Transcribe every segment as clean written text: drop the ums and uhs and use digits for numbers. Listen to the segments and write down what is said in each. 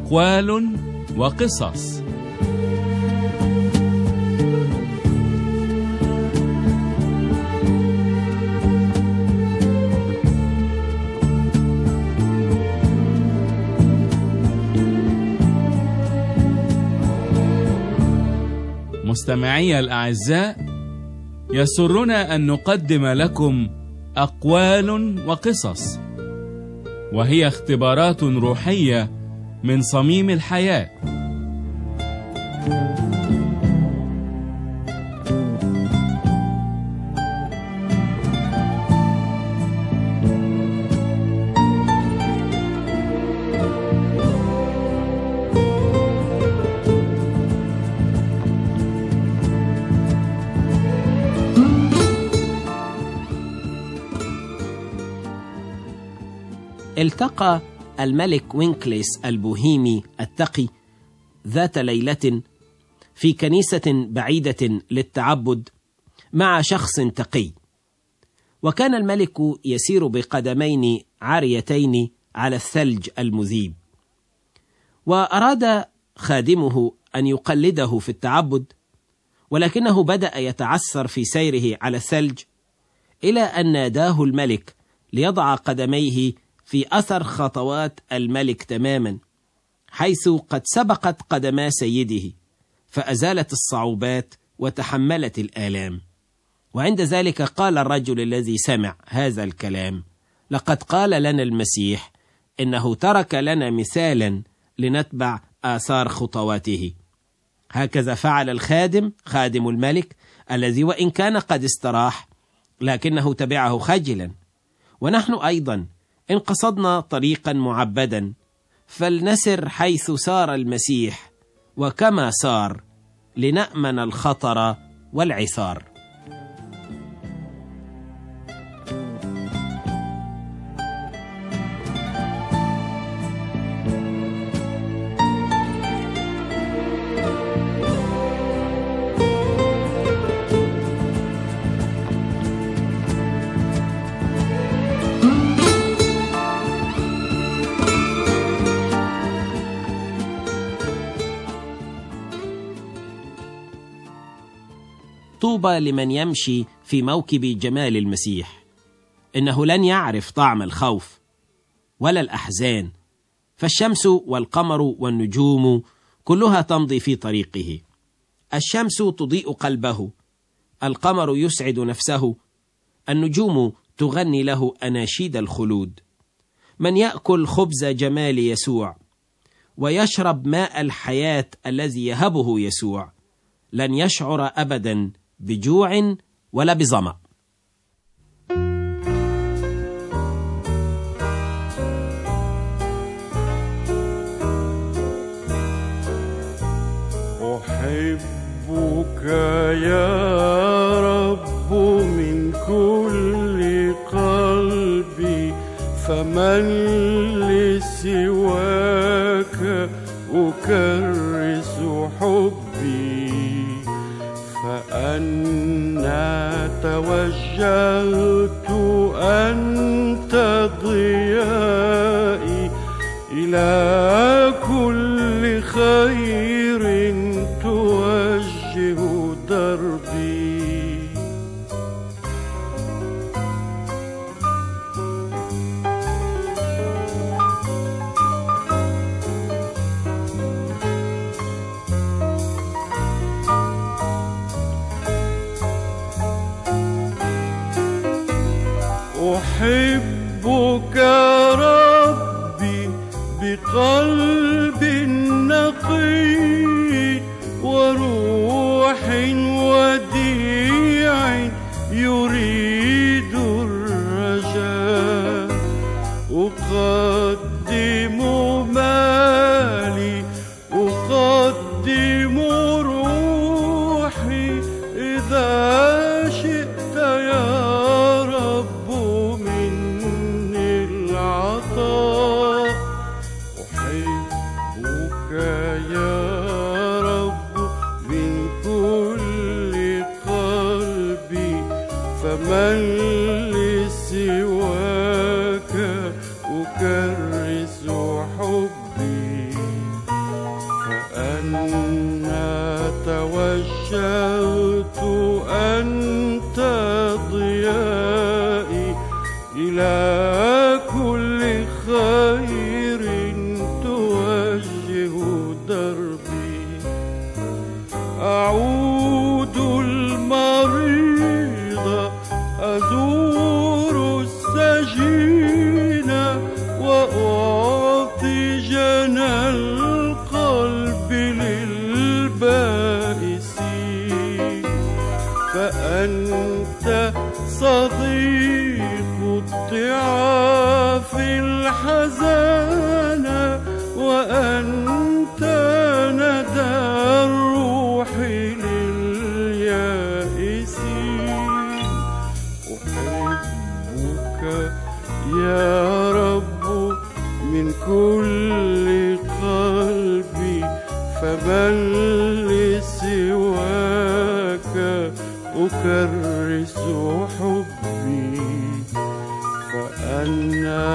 أقوال وقصص. مستمعي الأعزاء، يسرنا أن نقدم لكم أقوال وقصص، وهي اختبارات روحية من صميم الحياة. التقى الملك وينكليس البوهيمي التقي ذات ليلة في كنيسة بعيدة للتعبد مع شخص تقي، وكان الملك يسير بقدمين عاريتين على الثلج المذيب، وأراد خادمه أن يقلده في التعبد، ولكنه بدأ يتعثر في سيره على الثلج إلى أن ناداه الملك ليضع قدميه في أثر خطوات الملك تماما، حيث قد سبقت قدما سيده، فأزالت الصعوبات وتحملت الآلام. وعند ذلك قال الرجل الذي سمع هذا الكلام: لقد قال لنا المسيح إنه ترك لنا مثالا لنتبع آثار خطواته. هكذا فعل الخادم، خادم الملك، الذي وإن كان قد استراح لكنه تبعه خجلا. ونحن أيضا إن قصدنا طريقا معبدا فلنسر حيث سار المسيح وكما سار، لنأمن الخطر والعثار. طوبى لمن يمشي في موكب جمال المسيح، إنه لن يعرف طعم الخوف ولا الأحزان، فالشمس والقمر والنجوم كلها تمضي في طريقه. الشمس تضيء قلبه، القمر يسعد نفسه، النجوم تغني له أناشيد الخلود. من يأكل خبز جمال يسوع ويشرب ماء الحياة الذي يهبه يسوع لن يشعر أبدا بجوع ولا بظمأ. أحبك يا رب من كل قلبي، فمن لسواك أكرس حبي، فأنا توجهت أنت ضيائي، إلى كل خير توجه دربي. أحبك ربي بقلب نقي وروح وديع يريد الرجاء، أقدم مالي أقدم روحي، إذا شئت يا رب مني العطاء. أحبك يا رب من كل قلبي، فمن لسواك أكرس حبي. توجهت أنت ضيائي إلى كل خير توجه دربي. أعود المريض أزور السجين وأعطي جنى القلب للبائسين. فأنت صديق الضعاف الحزان وأنت ندى الروح لليائسين. أحبك يا رب من كل قلبي فمن لسواك أكرس حبي. فأنا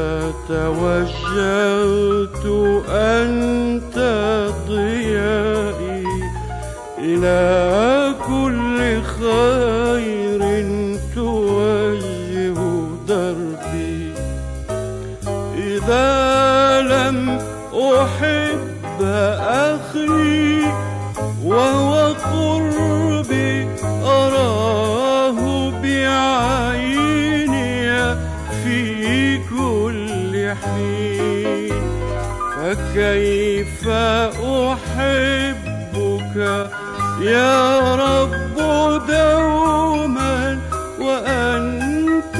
توجهت أنت ضيائي إلى كل خير توجه دربي. إذا لم أحب أخي وهو قربي أراه بعيني في كل حين. فكيف أحبك يا رب دوما وأنت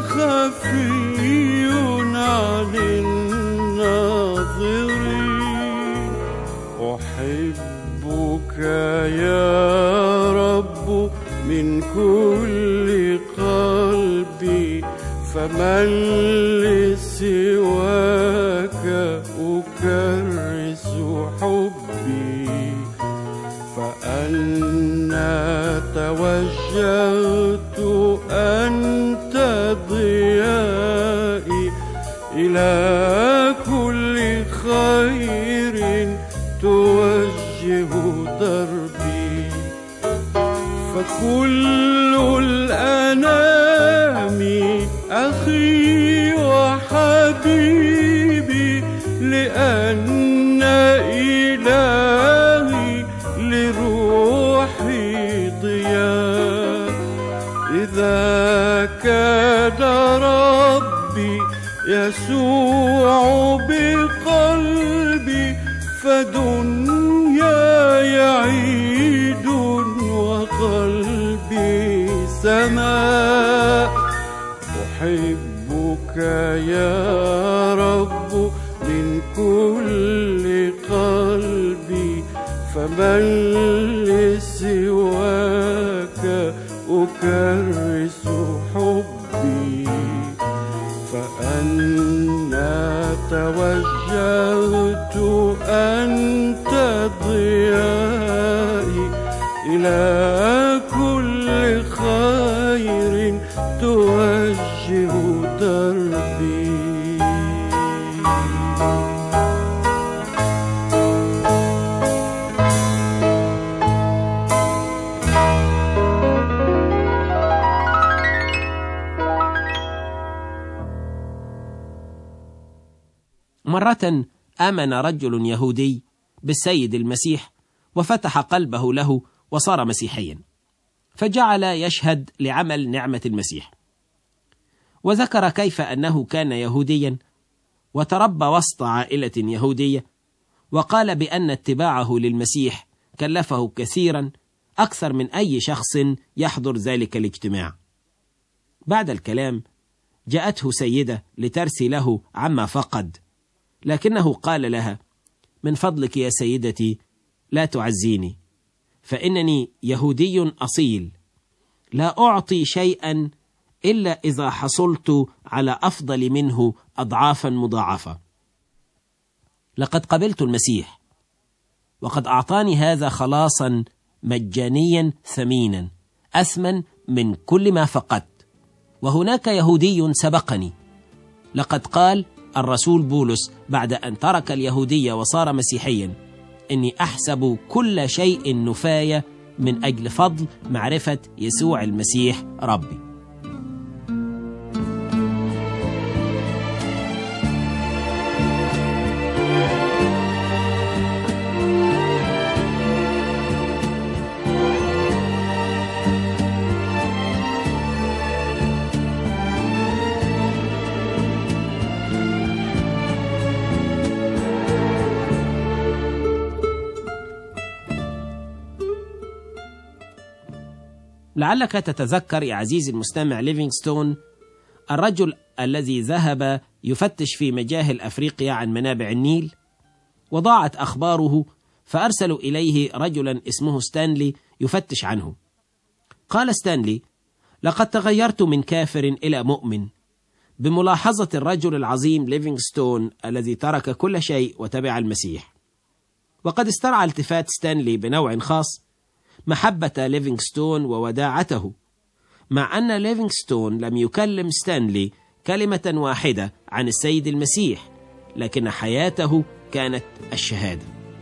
خفي عن الناظرين. أحبك يا رب من كل قلبي فمن لسواك أكرس حبي. فأنا توجهت أنت ضيائي إلى كل خير توجه دربي. فكل الأنام أخي وحبيبي لأن إلهي لروحي ضياء. إذا كان ربي يسوع بقلبي فدنياي عيد وقلبي سماء. أحبك يا رب من كل قلبي فمن لسواك أكرس حبي. فأنا توجهت أنت ضيائي إلى كل خير توجه دربي. مرة آمن رجل يهودي بالسيد المسيح وفتح قلبه له وصار مسيحيا، فجعل يشهد لعمل نعمة المسيح، وذكر كيف أنه كان يهوديا وتربى وسط عائلة يهودية، وقال بأن اتباعه للمسيح كلفه كثيرا أكثر من أي شخص يحضر ذلك الاجتماع. بعد الكلام جاءته سيدة لترثي له عما فقد، لكنه قال لها: من فضلك يا سيدتي لا تعزيني، فإنني يهودي أصيل لا أعطي شيئا إلا إذا حصلت على أفضل منه أضعافا مضاعفة. لقد قبلت المسيح وقد أعطاني هذا خلاصا مجانيا ثمينا أثمن من كل ما فقدت. وهناك يهودي سبقني، لقد قال الرسول بولس بعد أن ترك اليهودية وصار مسيحيا: إني أحسب كل شيء نفاية من أجل فضل معرفة يسوع المسيح ربي. لعلك تتذكر يا عزيزي المستمع ليفينغستون، الرجل الذي ذهب يفتش في مجاهل أفريقيا عن منابع النيل، وضاعت أخباره فأرسلوا إليه رجلا اسمه ستانلي يفتش عنه. قال ستانلي: لقد تغيرت من كافر إلى مؤمن بملاحظة الرجل العظيم ليفينغستون الذي ترك كل شيء وتبع المسيح. وقد استرعى التفات ستانلي بنوع خاص محبة ليفينغستون ووداعته، مع أن ليفينغستون لم يكلم ستانلي كلمة واحدة عن السيد المسيح، لكن حياته كانت الشهادة.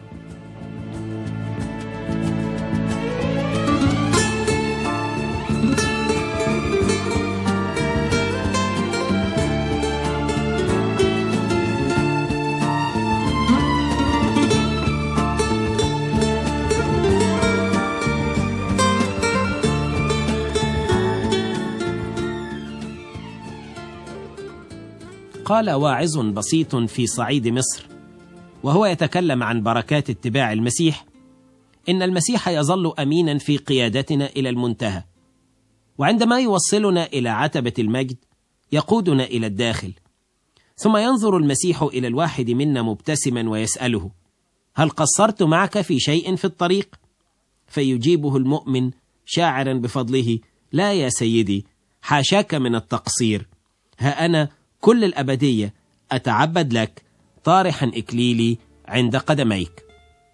قال واعظ بسيط في صعيد مصر وهو يتكلم عن بركات اتباع المسيح: إن المسيح يظل أمينا في قيادتنا إلى المنتهى، وعندما يوصلنا إلى عتبة المجد يقودنا إلى الداخل، ثم ينظر المسيح إلى الواحد منا مبتسما ويسأله: هل قصرت معك في شيء في الطريق؟ فيجيبه المؤمن شاعرا بفضله: لا يا سيدي، حاشاك من التقصير، ها أنا كل الأبدية أتعبد لك طارحا إكليلي عند قدميك.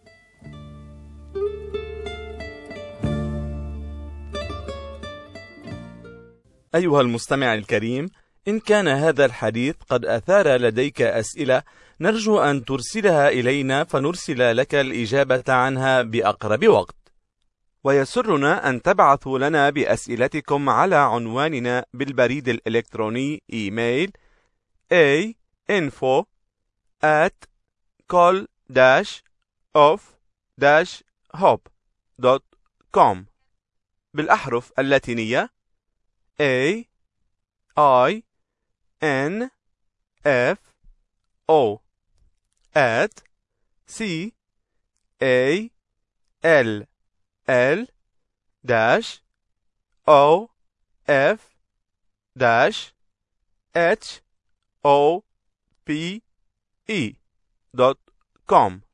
أيها المستمع الكريم، إن كان هذا الحديث قد أثار لديك أسئلة، نرجو أن ترسلها إلينا فنرسل لك الإجابة عنها بأقرب وقت. ويسرنا أن تبعثوا لنا بأسئلتكم على عنواننا بالبريد الإلكتروني إيميل info@call-of-hope.com بالأحرف اللاتينية AINFO@call-of-hope.com.